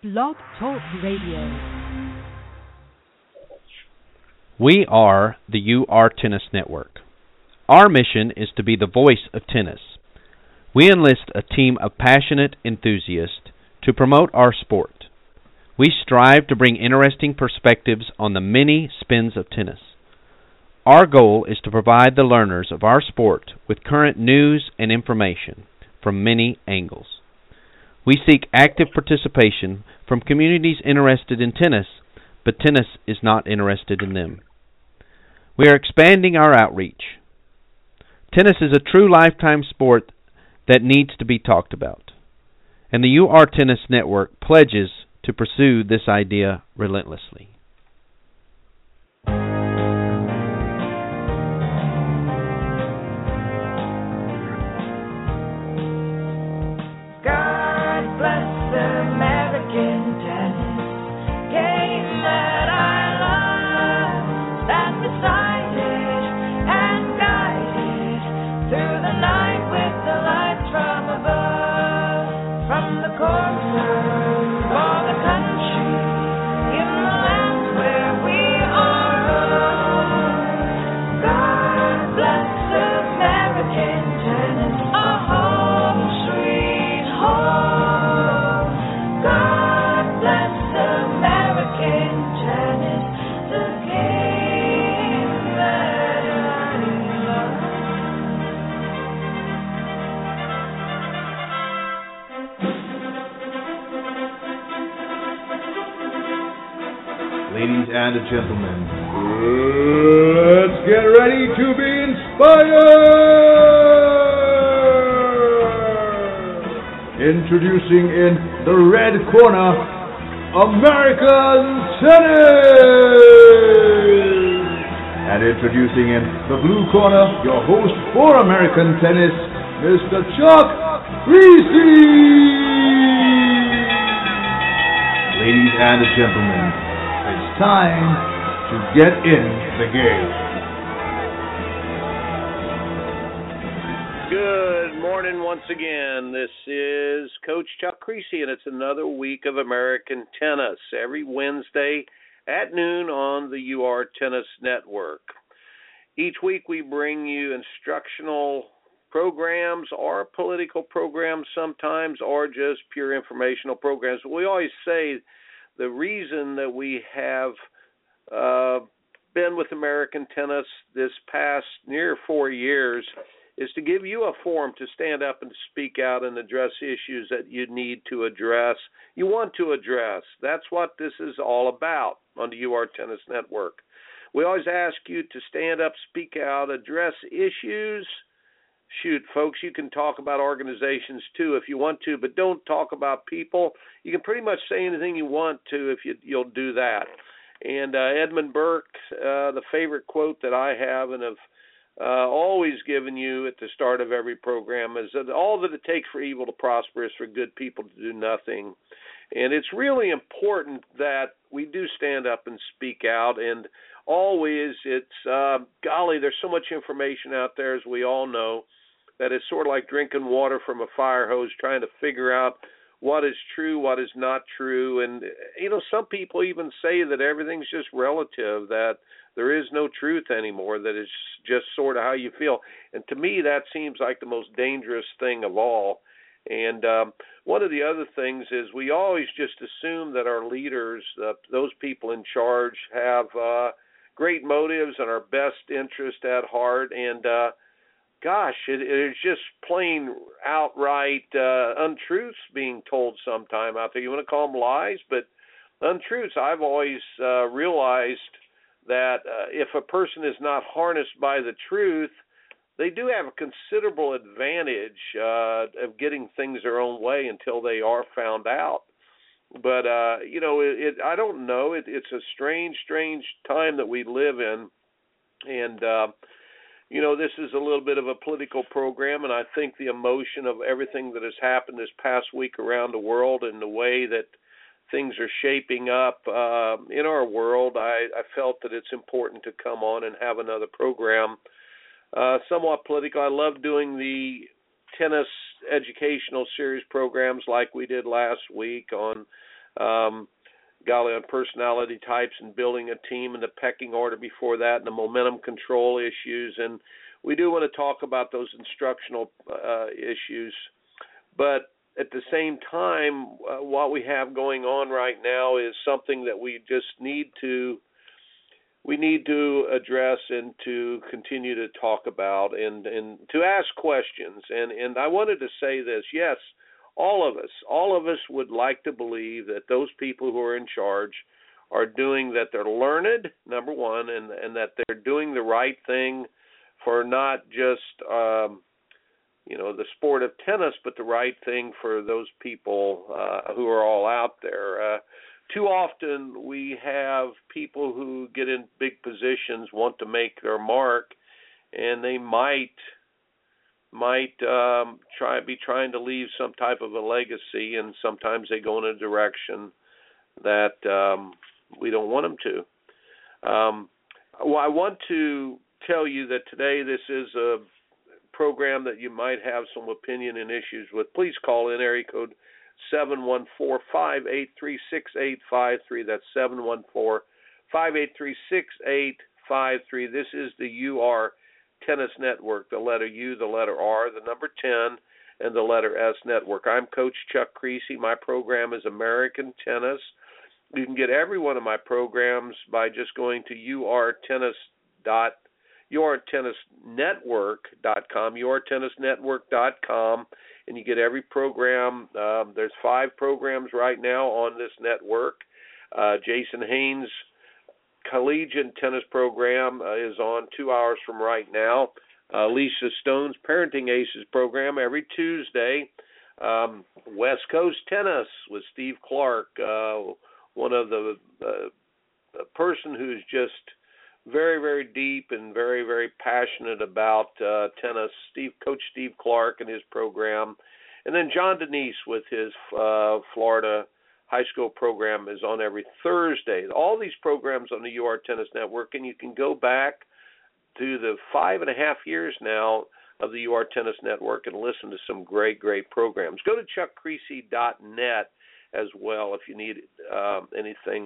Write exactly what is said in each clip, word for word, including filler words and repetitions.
Blog Talk Radio. We are the U R Tennis Network. Our mission is to be the voice of tennis. We enlist a team of passionate enthusiasts to promote our sport. We strive to bring interesting perspectives on the many spins of tennis. Our goal is to provide the learners of our sport with current news and information from many angles. We seek active participation from communities interested in tennis, but tennis is not interested in them. We are expanding our outreach. Tennis is a true lifetime sport that needs to be talked about, and the U R Tennis Network pledges to pursue this idea relentlessly. Ladies and gentlemen, let's get ready to be inspired! Introducing in the red corner, American Tennis! And introducing in the blue corner, your host for American Tennis, Mister Chuck Creasy! Ladies and gentlemen, it's time to get in the game. Good morning once again. This is Coach Chuck Creasy, and it's another week of American Tennis every Wednesday at noon on the U R Tennis Network. Each week we bring you instructional programs or political programs sometimes, or just pure informational programs. We always say the reason that we have uh, been with American Tennis this past near four years is to give you a forum to stand up and speak out and address issues that you need to address, you want to address. That's what this is all about on the U R Tennis Network. We always ask you to stand up, speak out, address issues. Shoot, folks, you can talk about organizations too if you want to, but don't talk about people. You can pretty much say anything you want to if you, you'll do that. And uh, Edmund Burke, uh, the favorite quote that I have and have uh, always given you at the start of every program is that all that it takes for evil to prosper is for good people to do nothing. And it's really important that we do stand up and speak out. And always, it's, uh, golly, there's so much information out there, as we all know, that is sort of like drinking water from a fire hose, trying to figure out what is true, what is not true. And, you know, some people even say that everything's just relative, that there is no truth anymore, that it's just sort of how you feel. And to me, that seems like the most dangerous thing of all. And um, one of the other things is we always just assume that our leaders, uh, those people in charge, have uh, great motives and our best interest at heart. And, uh, gosh, it, it's just plain outright uh, untruths being told sometime out there. You want to call them lies, but untruths. I've always uh, realized that uh, if a person is not harnessed by the truth, they do have a considerable advantage uh, of getting things their own way until they are found out. But, uh, you know, it, it, I don't know. It, it's a strange, strange time that we live in. And, uh, you know, this is a little bit of a political program, and I think the emotion of everything that has happened this past week around the world and the way that things are shaping up uh, in our world, I, I felt that it's important to come on and have another program. Uh, somewhat political. I love doing the tennis educational series programs like we did last week on um, golly, on personality types and building a team and the pecking order before that and the momentum control issues. And we do want to talk about those instructional uh, issues. But at the same time, uh, what we have going on right now is something that we just need to we need to address and to continue to talk about and, and to ask questions. And, and I wanted to say this, yes, all of us, all of us would like to believe that those people who are in charge are doing, that they're learned, number one, and, and that they're doing the right thing for not just, um, you know, the sport of tennis, but the right thing for those people uh, who are all out there. Uh, too often we have people who get in big positions, want to make their mark, and they might might um, try be trying to leave some type of a legacy, and sometimes they go in a direction that um, we don't want them to. Um, well, I want to tell you that today this is a program that you might have some opinion and issues with. Please call in area code seven one four, five eight three, six eight five three. That's seven one four, five eight three, six eight five three. This is the U R Tennis Network, the letter U, the letter R, the number ten, and the letter S Network. I'm Coach Chuck Creasy. My program is American Tennis. You can get every one of my programs by just going to U R tennis dot U R tennis network dot com, U R tennis network dot com, and you get every program. Um, there's five programs right now on this network. Uh, Jason Haynes' collegiate tennis program uh, is on two hours from right now. Uh, Lisa Stone's Parenting Aces program every Tuesday. Um, West Coast Tennis with Steve Clark, uh, one of the uh, a person who's just very, very deep and very, very passionate about uh, tennis. Steve, Coach Steve Clark and his program. And then John Denise with his uh, Florida high school program is on every Thursday. All these programs on the U R Tennis Network, and you can go back to the five and a half years now of the U R Tennis Network and listen to some great, great programs. Go to chuck creasy dot net as well if you need um, anything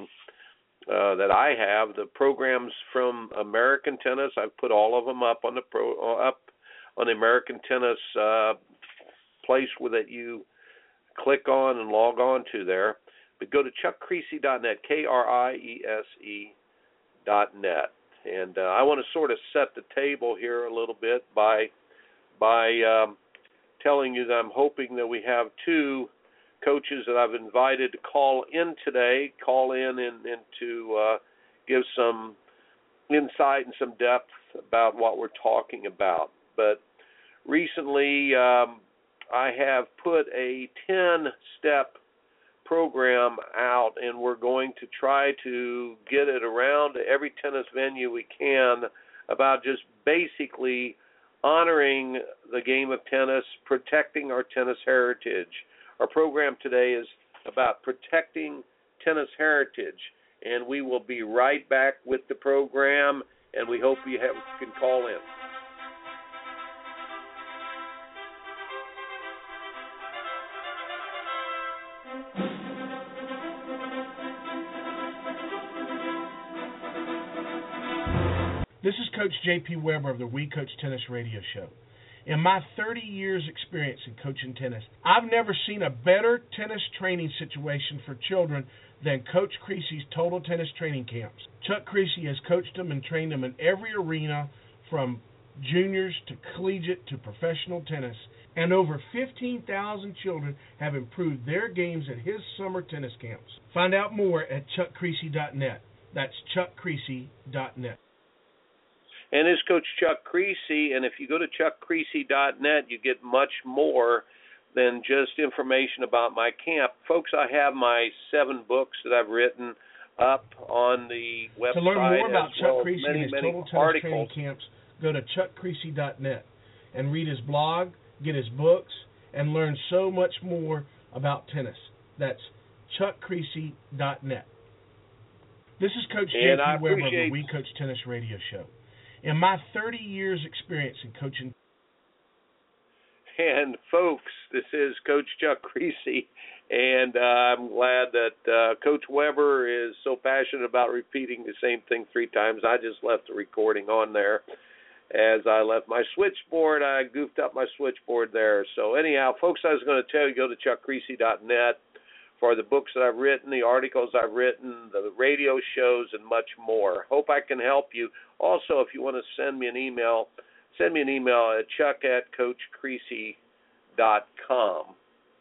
Uh, that I have. The programs from American Tennis, I've put all of them up on the pro up on the American Tennis uh, place where that you click on and log on to there. But go to chuck creasy dot net, K R I E S E dot net, and uh, I want to sort of set the table here a little bit by by um, telling you that I'm hoping that we have two coaches that I've invited to call in today, call in and, and to uh, give some insight and some depth about what we're talking about. But recently um, I have put a ten-step program out, and we're going to try to get it around to every tennis venue we can about just basically honoring the game of tennis, protecting our tennis heritage. Our program today is about protecting tennis heritage, and we will be right back with the program, and we hope you have, can call in. This is Coach J P Weber of the We Coach Tennis radio show. In my thirty years experience in coaching tennis, I've never seen a better tennis training situation for children than Coach Creasy's Total Tennis Training Camps. Chuck Creasy has coached them and trained them in every arena from juniors to collegiate to professional tennis, and over fifteen thousand children have improved their games at his summer tennis camps. Find out more at chuck creasy dot net. That's chuck creasy dot net. And it's Coach Chuck Creasy, and if you go to chuck creasy dot net, you get much more than just information about my camp. Folks, I have my seven books that I've written up on the website. To learn more about Chuck well Creasy many, and his many Total Tennis articles. Training Camps, go to chuck creasy dot net and read his blog, get his books, and learn so much more about tennis. That's chuck creasy dot net. This is Coach J P Weber of the We Coach Tennis radio show. In my thirty years experience in coaching. And folks, this is Coach Chuck Creasy, And uh, I'm glad that uh, Coach Weber is so passionate about repeating the same thing three times. I just left the recording on there. As I left my switchboard, I goofed up my switchboard there. So anyhow, folks, I was going to tell you, go to chuck creasy dot net for the books that I've written, the articles I've written, the radio shows, and much more. Hope I can help you. Also, if you want to send me an email, send me an email at chuck at coach creasy dot com.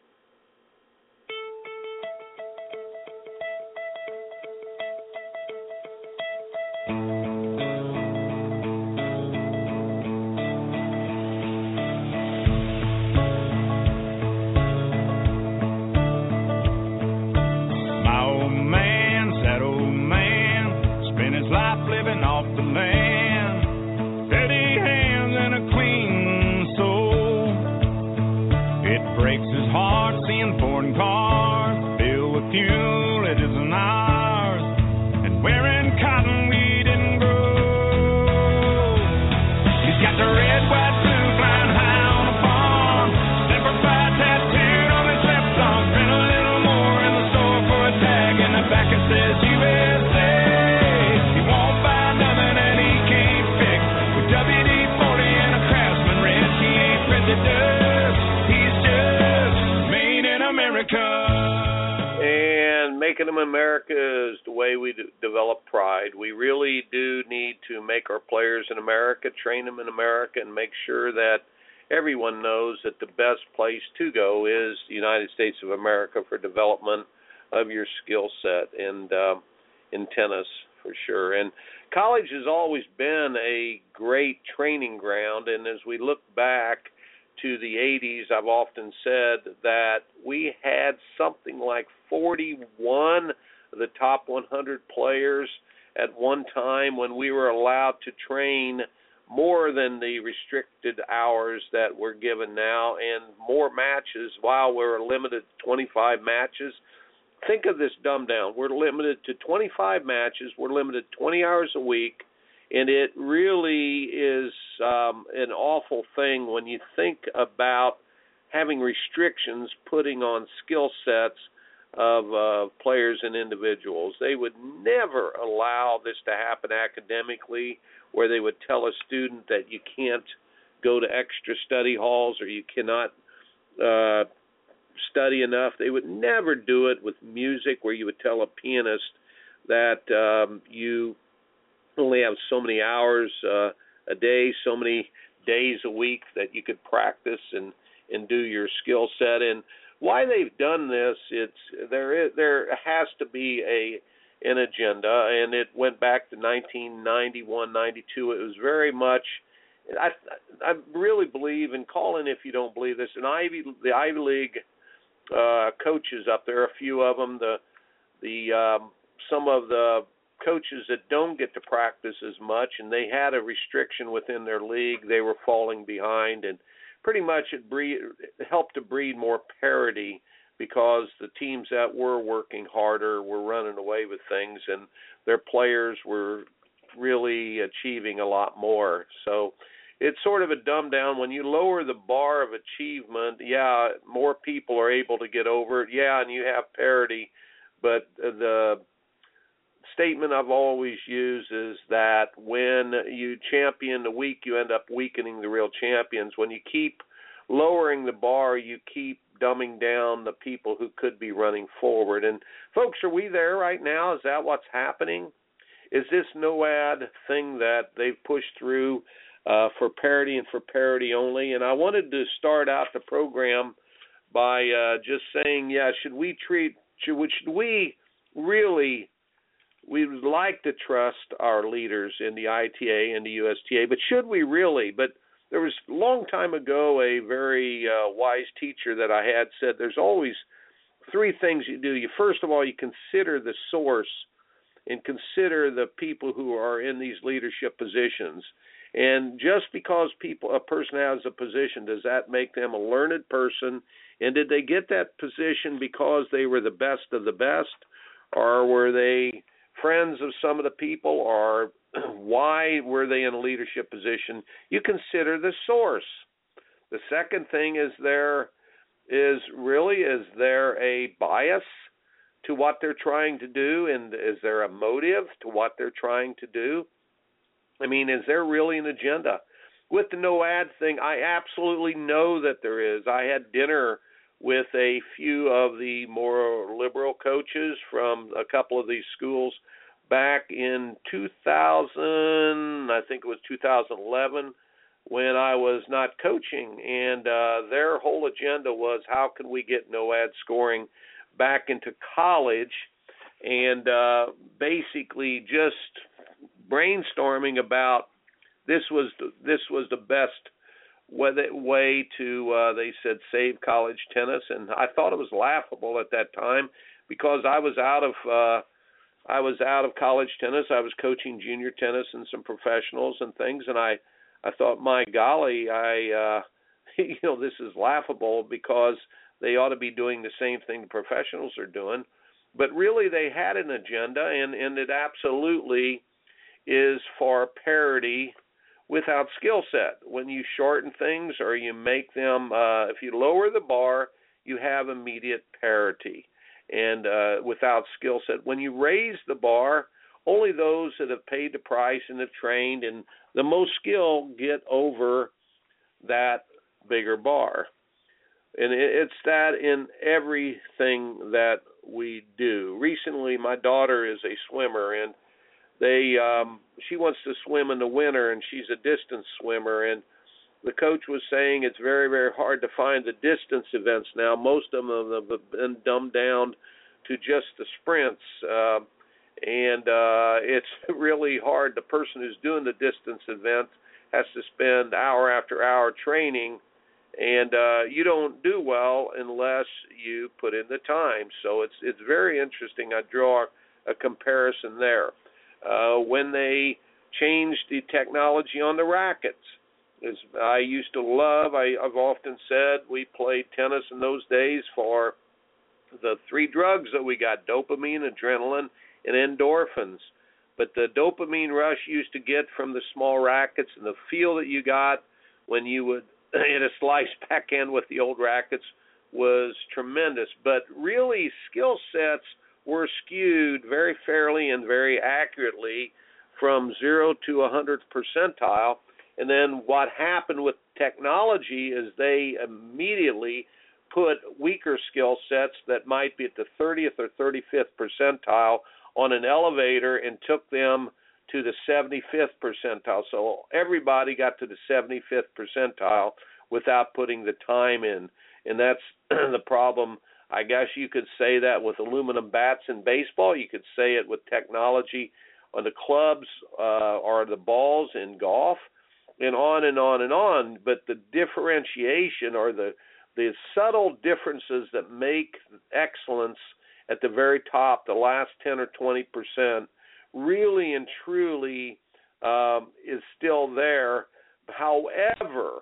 America is the way we develop pride. We really do need to make our players in America, train them in America, and make sure that everyone knows that the best place to go is the United States of America for development of your skill set and uh, in tennis for sure. And college has always been a great training ground, and as we look back to the eighties, I've often said that we had something like forty-one of the top one hundred players at one time when we were allowed to train more than the restricted hours that we're given now, and more matches while we're limited to twenty-five matches. Think of this dumbed down. We're limited to twenty-five matches. We're limited to twenty hours a week. And it really is um, an awful thing when you think about having restrictions putting on skill sets of uh, players and individuals. They would never allow this to happen academically, where they would tell a student that you can't go to extra study halls or you cannot uh, study enough. They would never do it with music, where you would tell a pianist that um, you only have so many hours uh, a day, so many days a week that you could practice and, and do your skill set. And why they've done this, it's there is, there has to be a an agenda, and it went back to nineteen ninety-one, ninety-two. It was very much, I I really believe, and call in if you don't believe this, an Ivy the Ivy League uh, coaches up there, a few of them, the the um, some of the coaches that don't get to practice as much, and they had a restriction within their league. They were falling behind, and pretty much it, breed, it helped to breed more parity, because the teams that were working harder were running away with things, and their players were really achieving a lot more. So it's sort of a dumb down. When you lower the bar of achievement, yeah, more people are able to get over it, yeah, and you have parity, but the statement I've always used is that when you champion the weak, you end up weakening the real champions. When you keep lowering the bar, you keep dumbing down the people who could be running forward. And folks, are we there right now? Is that what's happening? Is this NOAD thing that they've pushed through uh, for parity and for parity only? And I wanted to start out the program by uh, just saying, yeah, should we treat, should, should we really, we would like to trust our leaders in the I T A and the U S T A, but should we really? But there was a long time ago a very uh, wise teacher that I had said there's always three things you do. You first of all, you consider the source and consider the people who are in these leadership positions. And just because people a person has a position, does that make them a learned person? And did they get that position because they were the best of the best, or were they friends of some of the people, or why were they in a leadership position? You consider the source. The second thing is their is really, is there a bias to what they're trying to do, and is there a motive to what they're trying to do? I mean, is there really an agenda? With the no ad thing, I absolutely know that there is. I had dinner with a few of the more liberal coaches from a couple of these schools back in two thousand, I think it was two thousand eleven, when I was not coaching, and uh, their whole agenda was how can we get no ad scoring back into college, and uh, basically just brainstorming about this was the, this was the best way to, uh, they said, save college tennis, and I thought it was laughable at that time because I was out of uh, I was out of college tennis. I was coaching junior tennis and some professionals and things, and I, I thought, my golly, I uh, you know, this is laughable because they ought to be doing the same thing the professionals are doing. But really they had an agenda, and, and it absolutely is for parity without skill set. When you shorten things or you make them, uh, if you lower the bar, you have immediate parity. And uh, without skill set, when you raise the bar, only those that have paid the price and have trained and the most skill get over that bigger bar. And it's that in everything that we do. Recently, my daughter is a swimmer, and they um, she wants to swim in the winter, and she's a distance swimmer. And the coach was saying it's very, very hard to find the distance events now. Most of them have been dumbed down to just the sprints, uh, and uh, it's really hard. The person who's doing the distance event has to spend hour after hour training, and uh, you don't do well unless you put in the time. So it's it's very interesting. I draw a comparison there. Uh, when they changed the technology on the rackets, as I used to love, I, I've often said we played tennis in those days for the three drugs that we got, dopamine, adrenaline, and endorphins. But the dopamine rush you used to get from the small rackets and the feel that you got when you would hit a slice backhand with the old rackets was tremendous. But really, skill sets were skewed very fairly and very accurately from zero to one hundredth percentile. And then what happened with technology is they immediately put weaker skill sets that might be at the thirtieth or thirty-fifth percentile on an elevator and took them to the seventy-fifth percentile. So everybody got to the seventy-fifth percentile without putting the time in. And that's the problem. I guess you could say that with aluminum bats in baseball. You could say it with technology on the clubs uh, or the balls in golf, and on and on and on. But the differentiation or the the subtle differences that make excellence at the very top, the last ten or twenty percent, really and truly um, is still there. However,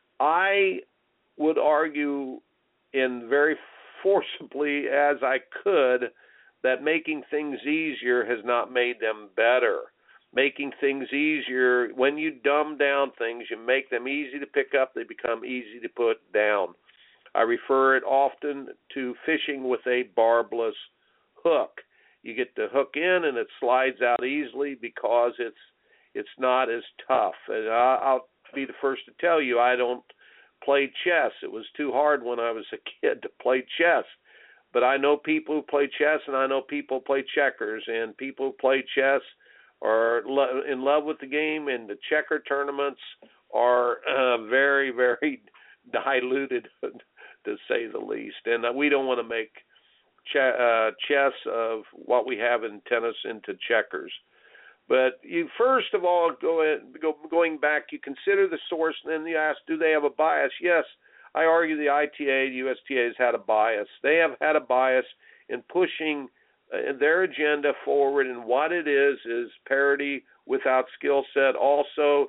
I would argue in very forcibly as I could that making things easier has not made them better. Making things easier, when you dumb down things, you make them easy to pick up, they become easy to put down. I refer it often to fishing with a barbless hook. You get the hook in and it slides out easily because it's it's not as tough. And I'll be the first to tell you, I don't play chess. It was too hard when I was a kid to play chess. But I know people who play chess, and I know people who play checkers, and people who play chess are in love with the game, and the checker tournaments are uh, very, very diluted, to say the least. And uh, we don't want to make ch- uh, chess of what we have in tennis into checkers. But you first of all, go, in, go going back, you consider the source, and then you ask, do they have a bias? Yes, I argue the I T A, the U S T A has had a bias. They have had a bias in pushing uh, their agenda forward, and what it is is parity without skill set. Also,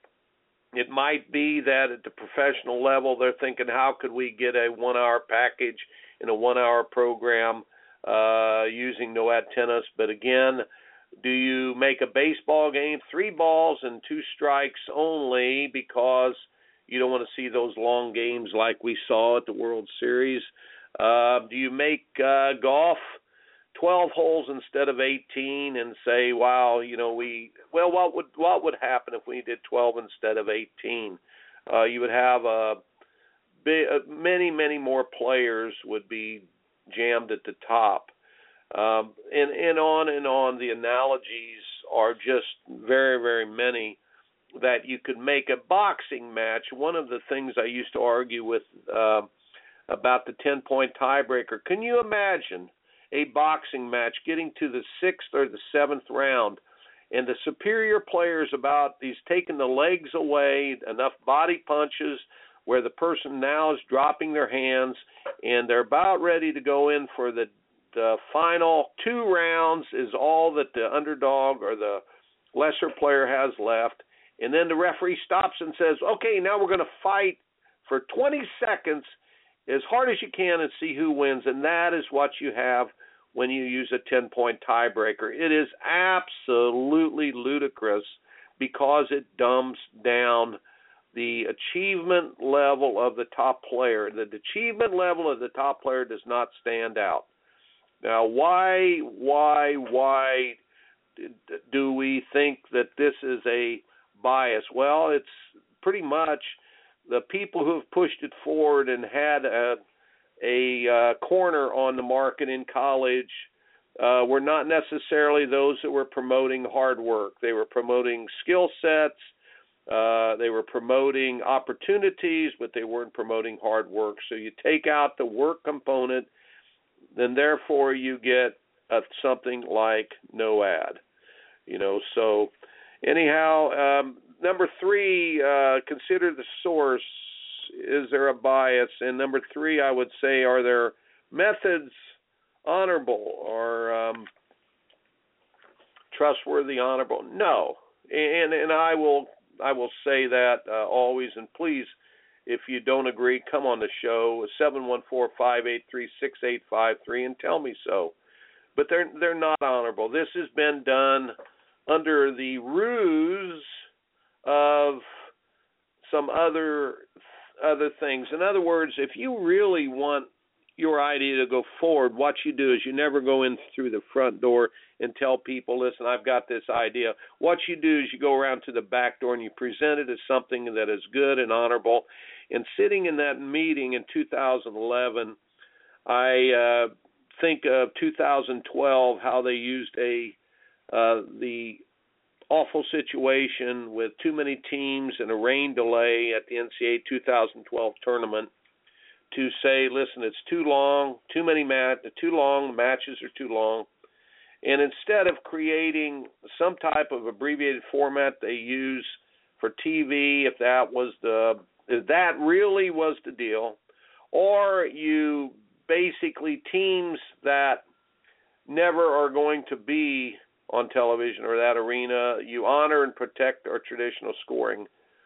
it might be that at the professional level, they're thinking, how could we get a one-hour package in a one-hour program uh, using no-ad tennis? But again, do you make a baseball game three balls and two strikes only because You don't want to see those long games like we saw at the World Series. Uh, do you make uh, golf twelve holes instead of eighteen and say, wow, you know, we well, what would what would happen if we did twelve instead of eighteen? Uh, you would have a big, many, many more players would be jammed at the top, um, and and on and on. The analogies are just very, very many that you could make. A boxing match. One of the things I used to argue with uh, about the ten-point tiebreaker. Can you imagine a boxing match getting to the sixth or the seventh round, and the superior player's about, he's taken the legs away, enough body punches where the person now is dropping their hands, and they're about ready to go in for the, the final two rounds is all that the underdog or the lesser player has left. And then the referee stops and says, okay, now we're going to fight for twenty seconds as hard as you can and see who wins. And that is what you have when you use a ten-point tiebreaker. It is absolutely ludicrous because it dumbs down the achievement level of the top player. The achievement level of the top player does not stand out. Now, why, why, why do we think that this is a bias? Well, it's pretty much the people who have pushed it forward and had a, a uh, corner on the market in college uh, were not necessarily those that were promoting hard work. They were promoting skill sets. Uh, they were promoting opportunities, but they weren't promoting hard work. So you take out the work component, then therefore you get uh, something like no ad. You know, so anyhow, um, number three, uh, consider the source. Is there a bias? And number three, I would say, are there methods honorable or um, trustworthy, honorable? No. And and I will I will say that uh, always. And please, if you don't agree, come on the show, seven one four, five eight three, six eight five three, and tell me so. But they're they're not honorable. This has been done under the ruse of some other other things. In other words, if you really want your idea to go forward, what you do is you never go in through the front door and tell people, listen, I've got this idea. What you do is you go around to the back door and you present it as something that is good and honorable. And sitting in that meeting in two thousand eleven, I uh, think of two thousand twelve, how they used a uh, the awful situation with too many teams and a rain delay at the N C double A two thousand twelve tournament to say, listen, it's too long, too many mat, too long, the matches are too long. And instead of creating some type of abbreviated format they use for T V, if that was the, if that really was the deal, or you basically teams that never are going to be on television or that arena, you honor and protect our traditional scoring.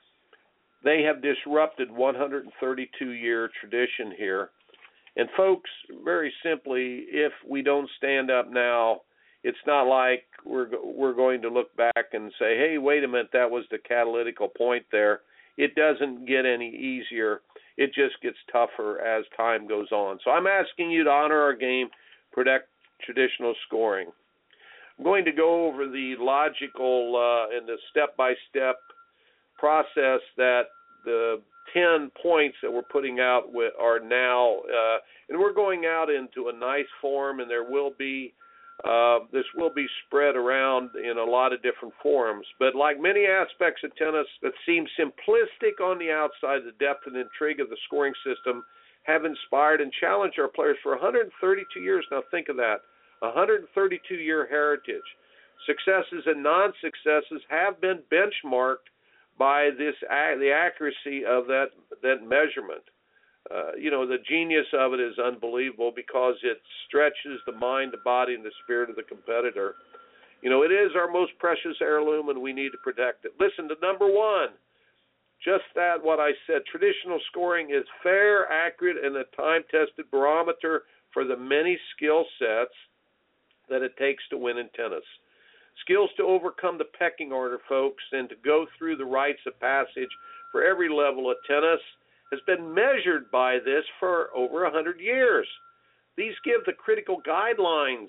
They have disrupted one hundred thirty-two year tradition here. And folks, very simply, if we don't stand up now, it's not like we're we're going to look back and say, hey, wait a minute, that was the catalytical point there. It doesn't get any easier. It just gets tougher as time goes on. So I'm asking you to honor our game, protect traditional scoring. I'm going to go over the logical uh, and the step-by-step process that the ten points that we're putting out with are now, uh, and we're going out into a nice form, and there will be, uh, this will be spread around in a lot of different forums. But like many aspects of tennis that seem simplistic on the outside, the depth and intrigue of the scoring system have inspired and challenged our players for one hundred thirty-two years. Now think of that. one hundred thirty-two year heritage. Successes and non-successes have been benchmarked by this the accuracy of that that measurement. Uh, you know, the genius of it is unbelievable because it stretches the mind, the body, and the spirit of the competitor. You know, it is our most precious heirloom, and we need to protect it. Listen to number one. Just that, what I said, traditional scoring is fair, accurate, and a time-tested barometer for the many skill sets that it takes to win in tennis. Skills to overcome the pecking order, folks, and to go through the rites of passage for every level of tennis has been measured by this for over one hundred years. These give the critical guidelines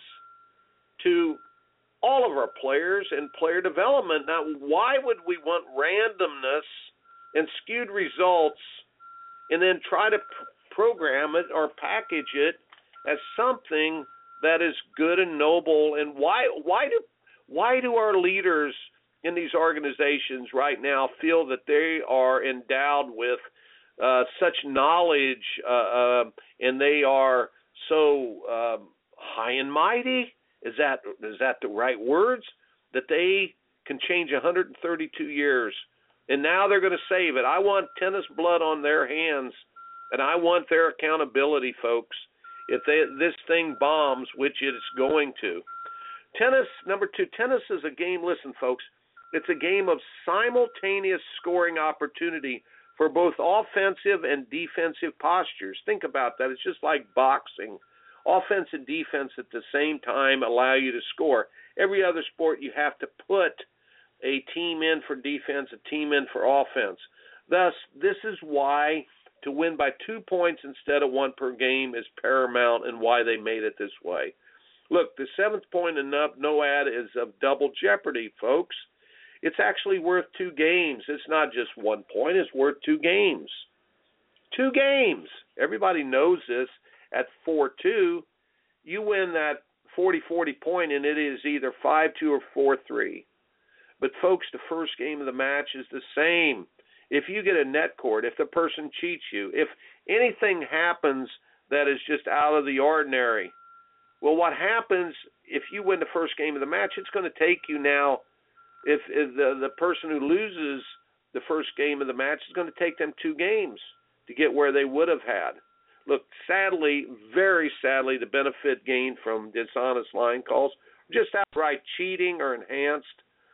to all of our players and player development. Now, why would we want randomness and skewed results and then try to pr- program it or package it as something that is good and noble? And why why do why do our leaders in these organizations right now feel that they are endowed with uh, such knowledge uh, uh, and they are so uh, high and mighty? Is that is that the right words? That they can change one hundred thirty-two years, and now they're going to save it. I want tennis blood on their hands, and I want their accountability, folks. If they, this thing bombs, which it's going to. Tennis, number two, tennis is a game, listen, folks, it's a game of simultaneous scoring opportunity for both offensive and defensive postures. Think about that. It's just like boxing. Offense and defense at the same time allow you to score. Every other sport, you have to put a team in for defense, a team in for offense. Thus, this is why to win by two points instead of one per game is paramount and why they made it this way. Look, the seventh point and up, no ad, is of double jeopardy, folks. It's actually worth two games. It's not just one point. It's worth two games. Two games. Everybody knows this. At four two, you win that forty forty point, and it is either five two or four three. But, folks, the first game of the match is the same. If you get a net cord, if the person cheats you, if anything happens that is just out of the ordinary, well, what happens if you win the first game of the match, it's going to take you now, if, if the, the person who loses the first game of the match is going to take them two games to get where they would have had. Look, sadly, very sadly, the benefit gained from dishonest line calls, just outright cheating or enhanced.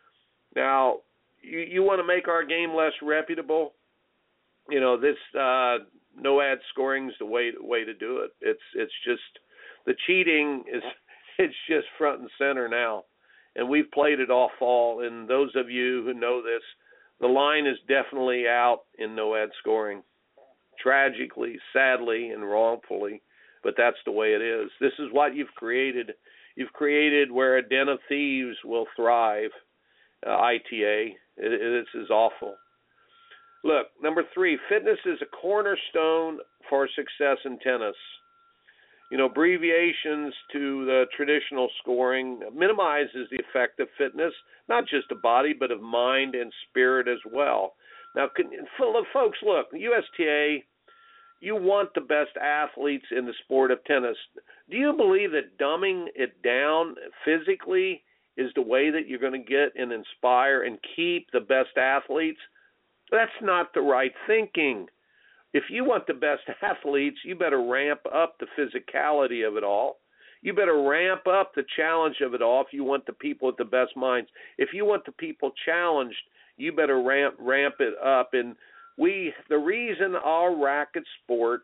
Now, you, you want to make our game less reputable? You know, this uh, no ad scoring is the way way to do it. It's it's just the cheating is it's just front and center now, and we've played it all fall. And those of you who know this, the line is definitely out in no ad scoring. Tragically, sadly, and wrongfully, but that's the way it is. This is what you've created. You've created where a den of thieves will thrive, uh, I T A. It, this is awful. Look, number three, fitness is a cornerstone for success in tennis. You know, abbreviations to the traditional scoring minimizes the effect of fitness, not just of body, but of mind and spirit as well. Now, folks, look, U S T A, you want the best athletes in the sport of tennis. Do you believe that dumbing it down physically is the way that you're going to get and inspire and keep the best athletes? That's not the right thinking. If you want the best athletes, you better ramp up the physicality of it all. You better ramp up the challenge of it all if you want the people with the best minds. If you want the people challenged, you better ramp ramp it up. And we, the reason our racket sport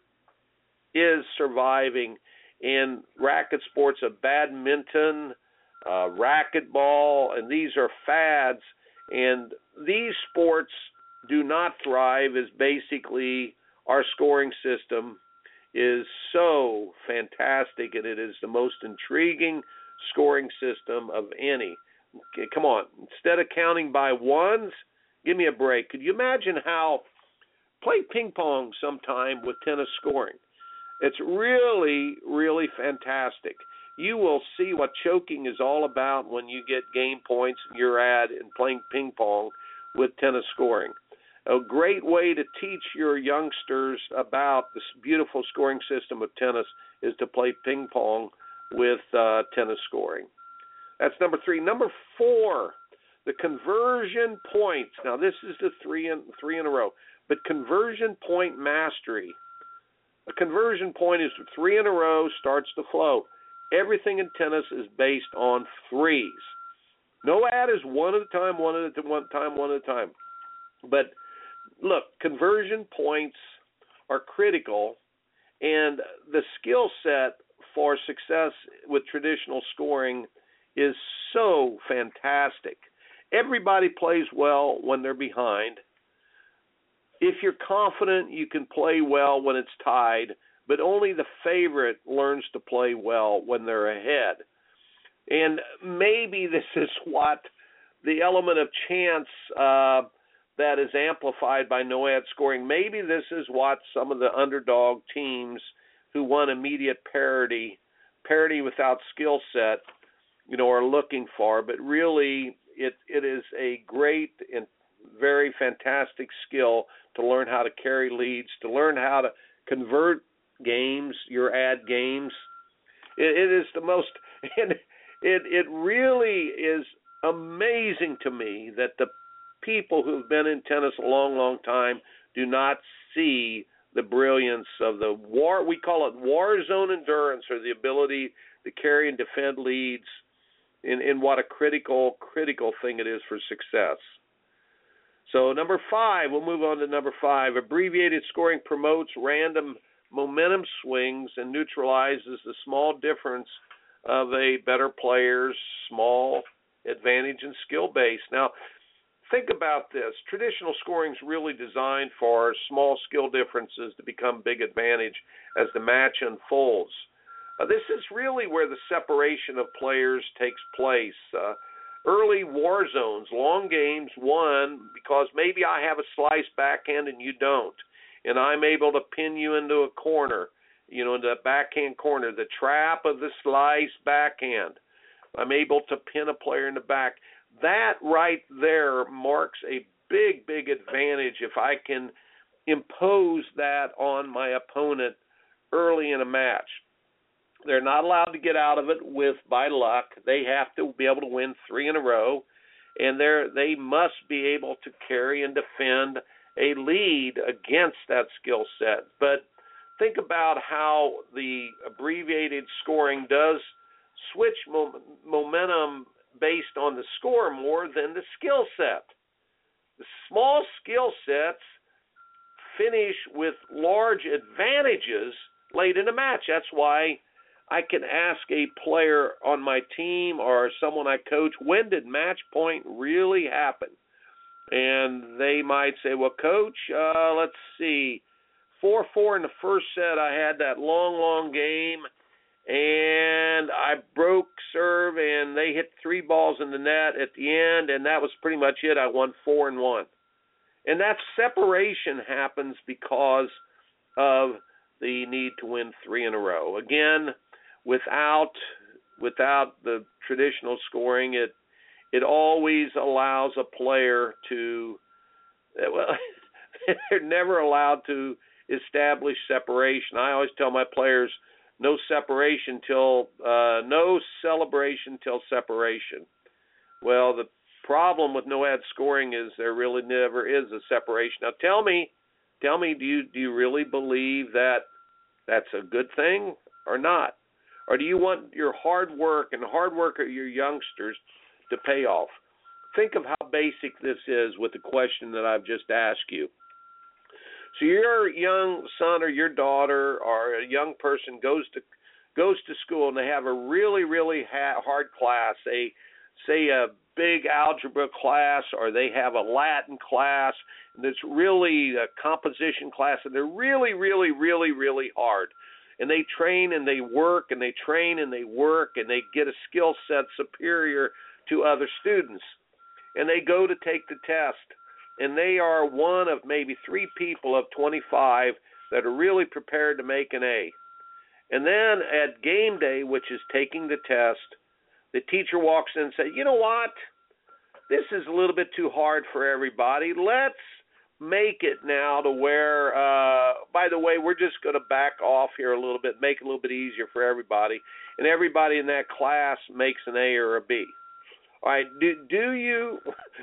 is surviving in racket sports of badminton, uh, racquetball, and these are fads, and these sports do not thrive is basically our scoring system is so fantastic, and it is the most intriguing scoring system of any. Okay, come on. Instead of counting by ones, give me a break. Could you imagine how play ping pong sometime with tennis scoring? It's really, really fantastic. You will see what choking is all about when you get game points you're at in playing ping pong with tennis scoring. A great way to teach your youngsters about this beautiful scoring system of tennis is to play ping pong with uh, tennis scoring. That's number three. Number four, the conversion points. Now, this is the three in, three in a row, but conversion point mastery. A conversion point is three in a row, starts to flow. Everything in tennis is based on threes. No ad is one at a time, one at a time, one at a time. But look, conversion points are critical, and the skill set for success with traditional scoring is so fantastic. Everybody plays well when they're behind. if you're confident, you can play well when it's tied, but only the favorite learns to play well when they're ahead. And maybe this is what the element of chance uh, that is amplified by no ad scoring, maybe this is what some of the underdog teams who want immediate parity, parity without skill set, you know, are looking for. But really, it it is a great and very fantastic skill to learn how to carry leads, to learn how to convert games, your ad games. It, it is the most, and it it really is amazing to me that the people who've been in tennis a long, long time do not see the brilliance of the war. We call it war zone endurance, or the ability to carry and defend leads in, in what a critical, critical thing it is for success. So number five, we'll move on to number five. Abbreviated scoring promotes random momentum swings and neutralizes the small difference of a better player's small advantage and skill base. Now, think about this. Traditional scoring is really designed for small skill differences to become big advantage as the match unfolds. Uh, this is really where the separation of players takes place. Uh, early war zones, long games won because maybe I have a slice backhand and you don't, and I'm able to pin you into a corner, you know, into a backhand corner, the trap of the slice backhand. I'm able to pin a player in the back. That right there marks a big, big advantage if I can impose that on my opponent early in a match. They're not allowed to get out of it with by luck. They have to be able to win three in a row, and they they must be able to carry and defend a lead against that skill set. But think about how the abbreviated scoring does switch mo- momentum based on the score more than the skill set. The small skill sets finish with large advantages late in a match. That's why I can ask a player on my team or someone I coach, when did match point really happen? And they might say, well, Coach, uh, let's see, four four in the first set, I had that long, long game, and I broke serve, and they hit three balls in the net at the end, and that was pretty much it. I won four and one. And that separation happens because of the need to win three in a row. Again, without without the traditional scoring, it it always allows a player to, well, they're never allowed to establish separation. I always tell my players, no separation till, uh, no celebration till separation. Well, the problem with no ad scoring is there really never is a separation. Now, tell me, tell me, do you do you really believe that that's a good thing or not? Or do you want your hard work and the hard work of your youngsters to pay off? Think of how basic this is with the question that I've just asked you. So your young son or your daughter or a young person goes to goes to school and they have a really, really ha- hard class, a say a big algebra class, or they have a Latin class, and it's really a composition class, and they're really, really, really, really hard. And they train and they work and they train and they work and they get a skill set superior to other students. And they go to take the test. And they are one of maybe three people of twenty-five that are really prepared to make an A. And then at game day, which is taking the test, the teacher walks in and says, you know what? This is a little bit too hard for everybody. Let's make it now to where, uh, by the way, we're just going to back off here a little bit, make it a little bit easier for everybody. And everybody in that class makes an A or a B. All right, do, do you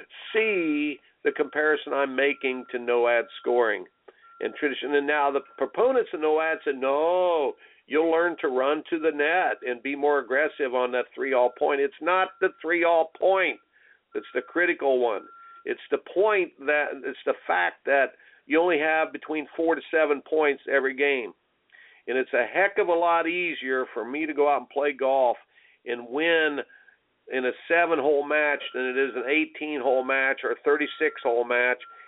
see the comparison I'm making to no ad scoring and tradition? And now the proponents of no ad said, no, you'll learn to run to the net and be more aggressive on that three-all point. It's not the three-all point that's the critical one. It's the point that it's the fact that you only have between four to seven points every game. And it's a heck of a lot easier for me to go out and play golf and win in a seven-hole match than it is an eighteen-hole match or a thirty-six-hole match.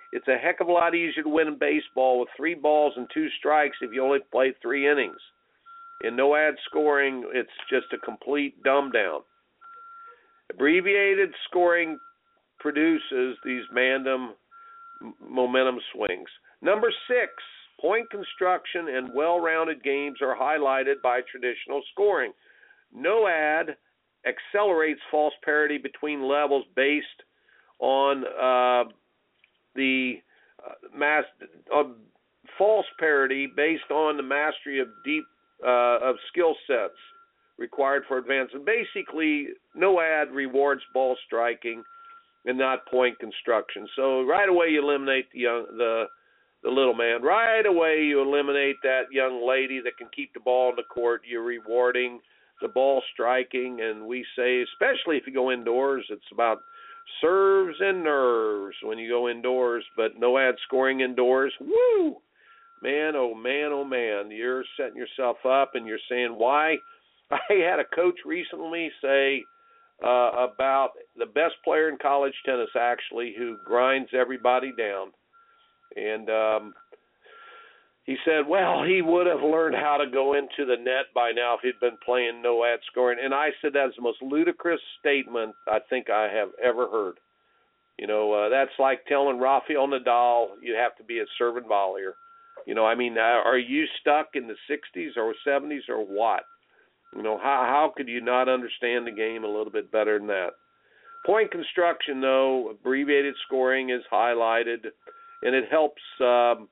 It's a heck of a lot easier to win in baseball with three balls and two strikes if you only play three innings. In no-ad scoring, it's just a complete dumb-down. Abbreviated scoring produces these random momentum swings. Number six, point construction and well-rounded games are highlighted by traditional scoring. No-ad accelerates false parity between levels based on uh, the uh, mass uh, false parity based on the mastery of deep uh, of skill sets required for advance. And basically, no-ad rewards ball striking and not point construction. So right away you eliminate the young, the the little man. Right away you eliminate that young lady that can keep the ball in the court. You're rewarding the ball striking, and we say, especially if you go indoors, it's about serves and nerves when you go indoors, but no-ad scoring indoors, woo! Man, oh man, oh man, you're setting yourself up and you're saying, why? I had a coach recently say uh, about the best player in college tennis, actually, who grinds everybody down. And um, he said, well, he would have learned how to go into the net by now if he'd been playing no-ad scoring. And I said that's the most ludicrous statement I think I have ever heard. You know, uh, that's like telling Rafael Nadal you have to be a servant volleyer. You know, I mean, uh, are you stuck in the sixties or seventies or what? You know, how how could you not understand the game a little bit better than that? Point construction, though, abbreviated scoring is highlighted, and it helps um,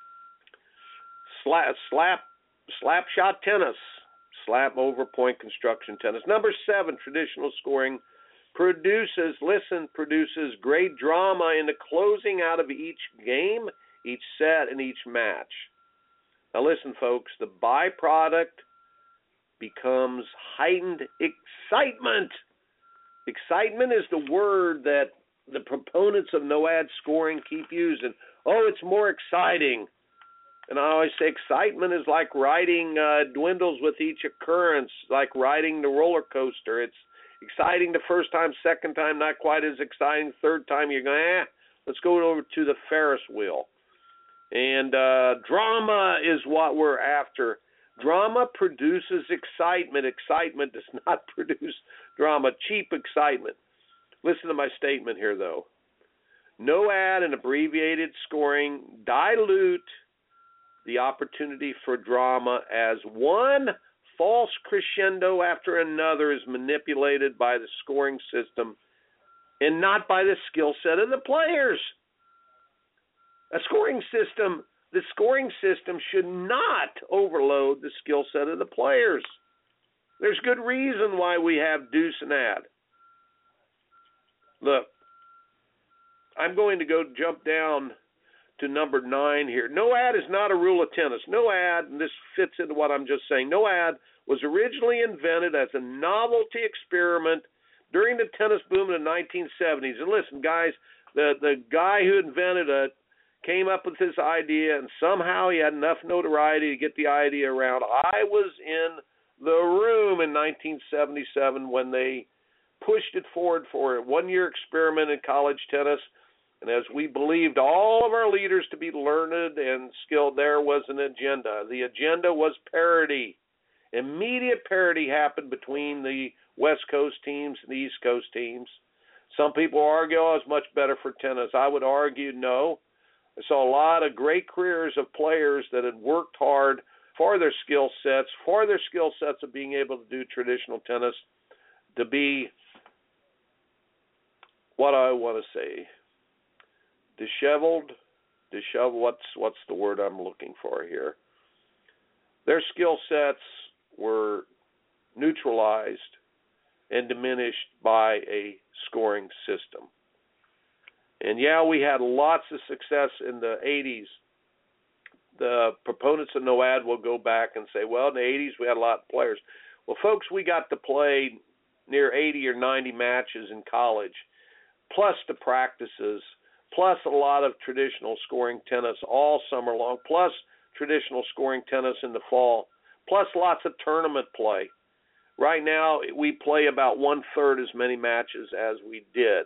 slap, slap, slap shot tennis, slap over point construction tennis. Number seven, traditional scoring produces, listen, produces great drama in the closing out of each game, each set, and each match. Now listen, folks, the byproduct becomes heightened excitement. Excitement is the word that the proponents of no-ad scoring keep using. Oh, it's more exciting. And I always say excitement is like riding uh, dwindles with each occurrence, like riding the roller coaster. It's exciting the first time, second time, not quite as exciting. Third time, you're going, eh, let's go over to the Ferris wheel. And uh, drama is what we're after. Drama produces excitement. Excitement does not produce drama. Cheap excitement. Listen to my statement here, though. No-ad and abbreviated scoring dilute the opportunity for drama as one false crescendo after another is manipulated by the scoring system and not by the skill set of the players. A scoring system, the scoring system should not overload the skill set of the players. There's good reason why we have deuce and ad. Look, I'm going to go jump down to number nine here. No-ad is not a rule of tennis. No-ad, and this fits into what I'm just saying, no-ad was originally invented as a novelty experiment during the tennis boom in the nineteen seventies. And listen, guys, the, the guy who invented it came up with this idea, and somehow he had enough notoriety to get the idea around. I was in the room in nineteen seventy-seven when they pushed it forward for a one-year experiment in college tennis. And as we believed all of our leaders to be learned and skilled, there was an agenda. The agenda was parity. Immediate parity happened between the West Coast teams and the East Coast teams. Some people argue, oh, it's much better for tennis. I would argue no. I saw a lot of great careers of players that had worked hard for their skill sets, for their skill sets of being able to do traditional tennis, to be, what I want to say, disheveled, disheveled, what's, what's the word I'm looking for here? Their skill sets were neutralized and diminished by a scoring system. And yeah, we had lots of success in the eighties. The proponents of no-ad will go back and say, well, in the eighties we had a lot of players. Well, folks, we got to play near eighty or ninety matches in college, plus the practices, plus a lot of traditional scoring tennis all summer long, plus traditional scoring tennis in the fall, plus lots of tournament play. Right now, we play about one-third as many matches as we did.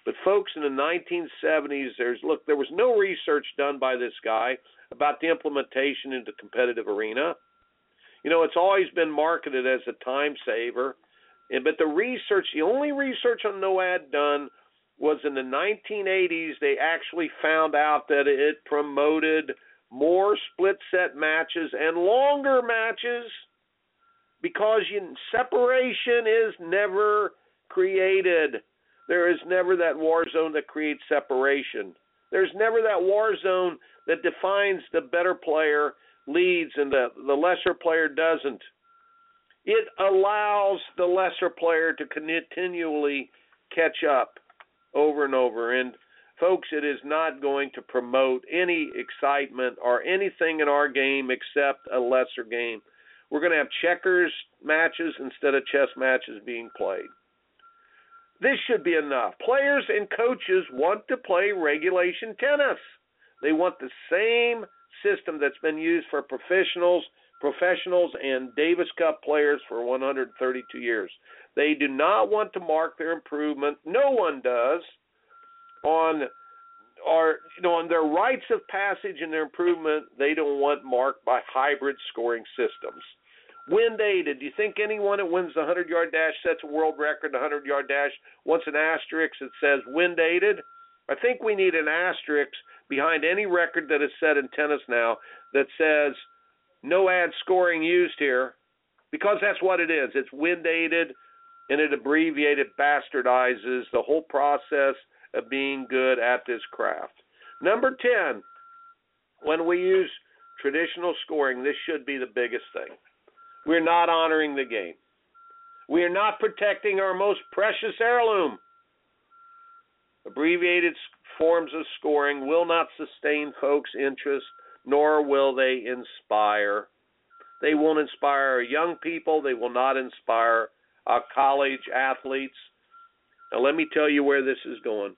But folks, in the nineteen seventies, there's look, there was no research done by this guy about the implementation into the competitive arena. You know, it's always been marketed as a time saver, and, but the research, the only research on NOAD done was in the nineteen eighties. They actually found out that it promoted more split set matches and longer matches because you, separation is never created. There is never that war zone that creates separation. There's never that war zone that defines the better player leads and the, the lesser player doesn't. It allows the lesser player to continually catch up over and over. And, folks, it is not going to promote any excitement or anything in our game except a lesser game. We're going to have checkers matches instead of chess matches being played. This should be enough. Players and coaches want to play regulation tennis. They want the same system that's been used for professionals, professionals and Davis Cup players for one hundred thirty-two years. They do not want to mark their improvement. No one does on or you know on their rites of passage and their improvement. They don't want marked by hybrid scoring systems. Wind aided. Do you think anyone that wins the hundred-yard dash, sets a world record, the hundred-yard dash, wants an asterisk that says wind aided? I think we need an asterisk behind any record that is set in tennis now that says no ad scoring used here, because that's what it is. It's wind aided, and it abbreviated bastardizes the whole process of being good at this craft. Number ten, when we use traditional scoring, this should be the biggest thing. We're not honoring the game. We are not protecting our most precious heirloom. Abbreviated forms of scoring will not sustain folks' interest, nor will they inspire. They won't inspire young people. They will not inspire uh, college athletes. Now, let me tell you where this is going.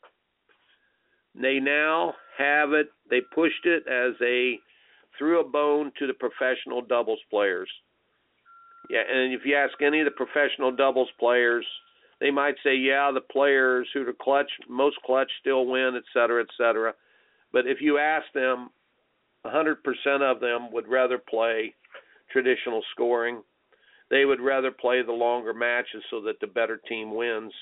They now have it. They pushed it as a threw a bone to the professional doubles players. Yeah, and if you ask any of the professional doubles players, they might say, yeah, the players who are clutch, most clutch still win, et cetera, et cetera. But if you ask them, one hundred percent of them would rather play traditional scoring. They would rather play the longer matches so that the better team wins,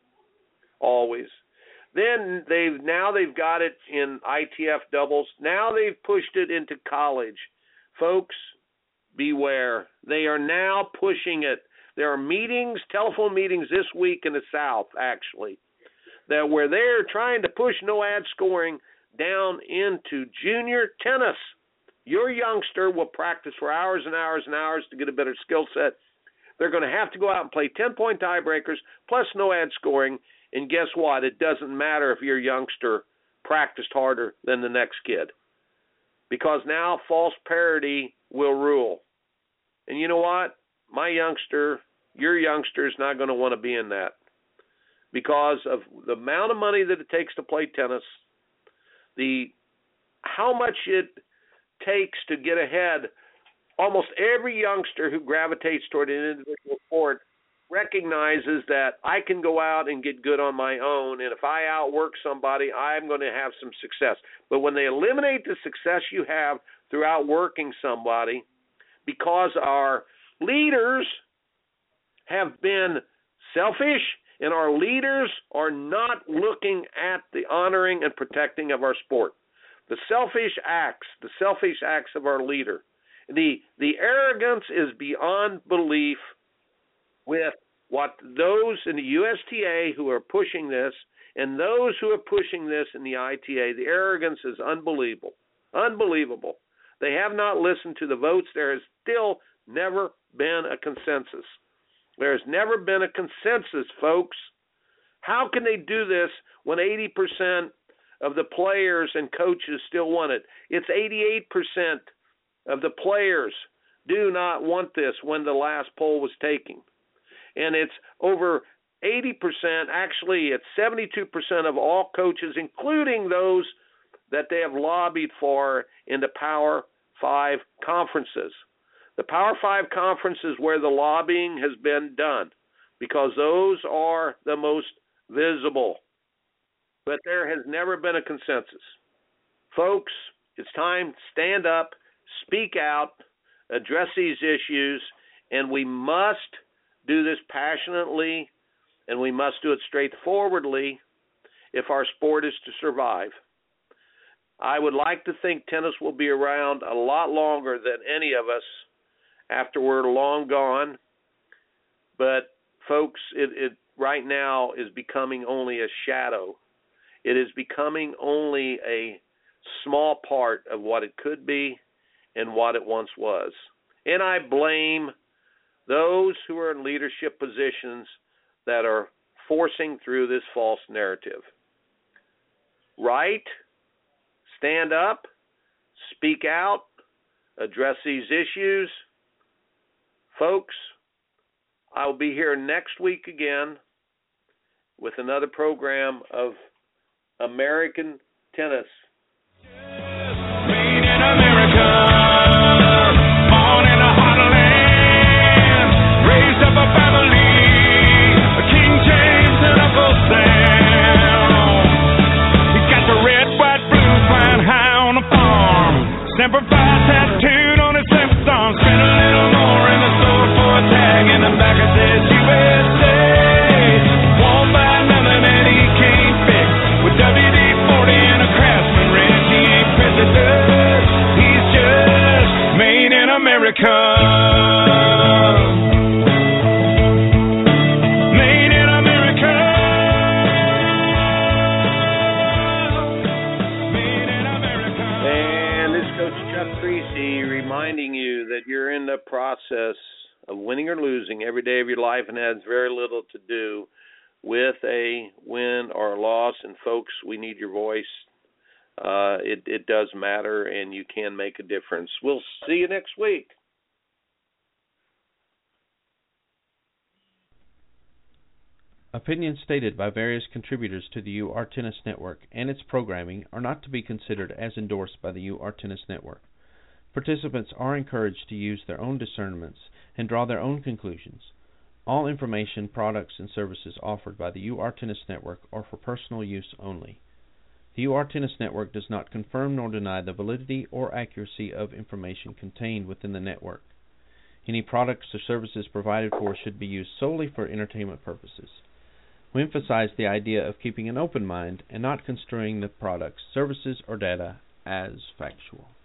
always. Then they've now they've got it in I T F doubles. Now they've pushed it into college. Folks, beware. They are now pushing it. There are meetings, telephone meetings this week in the South, actually, that where they're trying to push no ad scoring down into junior tennis. Your youngster will practice for hours and hours and hours to get a better skill set. They're going to have to go out and play ten-point tiebreakers plus no ad scoring. And guess what? It doesn't matter if your youngster practiced harder than the next kid, because now false parity will rule. And you know what? My youngster, your youngster is not going to want to be in that because of the amount of money that it takes to play tennis, the how much it takes to get ahead. Almost every youngster who gravitates toward an individual sport recognizes that I can go out and get good on my own, and if I outwork somebody, I'm going to have some success. But when they eliminate the success you have through outworking somebody, because our leaders have been selfish and our leaders are not looking at the honoring and protecting of our sport. The selfish acts, the selfish acts of our leader. The, the arrogance is beyond belief with what those in the U S T A who are pushing this and those who are pushing this in the I T A. The arrogance is unbelievable. Unbelievable. They have not listened to the votes. There has still never been a consensus. There has never been a consensus, folks. How can they do this when eighty percent of the players and coaches still want it? It's eighty-eight percent of the players do not want this when the last poll was taken. And it's over eighty percent, actually it's seventy-two percent of all coaches, including those that they have lobbied for in the Power Five conferences. The Power Five conferences where the lobbying has been done, because those are the most visible. but there has never been a consensus. Folks, it's time to stand up, speak out, address these issues, and we must do this passionately, and we must do it straightforwardly if our sport is to survive. I would like to think tennis will be around a lot longer than any of us after we're long gone, but folks, it, it right now is becoming only a shadow. It is becoming only a small part of what it could be and what it once was. And I blame those who are in leadership positions that are forcing through this false narrative. Right? Stand up, speak out, address these issues. Folks, I'll be here next week again with another program of American Tennis. Made in America, born in a heartland, raised up a family, King James and Uncle Sam. He got the red, white, blue, flying high on the farm. Semper Fi tattooed on his left arm. Spent a little more in the store for a tag, and the back it says U S A. Won't buy nothing that he can't fix. With W D forty and a Craftsman wrench, he ain't president. He's just made in America. Made in America. Made in America. And this is Coach Chuck Creasy reminding you that you're in the process of winning or losing every day of your life, and has very little to do with a win or a loss. And folks, we need your voice. Uh, it, it does matter, and you can make a difference. We'll see you next week. Opinions stated by various contributors to the U R Tennis Network and its programming are not to be considered as endorsed by the U R Tennis Network. Participants are encouraged to use their own discernments and draw their own conclusions. All information, products, and services offered by the U R Tennis Network are for personal use only. The U R Tennis Network does not confirm nor deny the validity or accuracy of information contained within the network. Any products or services provided for should be used solely for entertainment purposes. We emphasize the idea of keeping an open mind and not construing the products, services, or data as factual.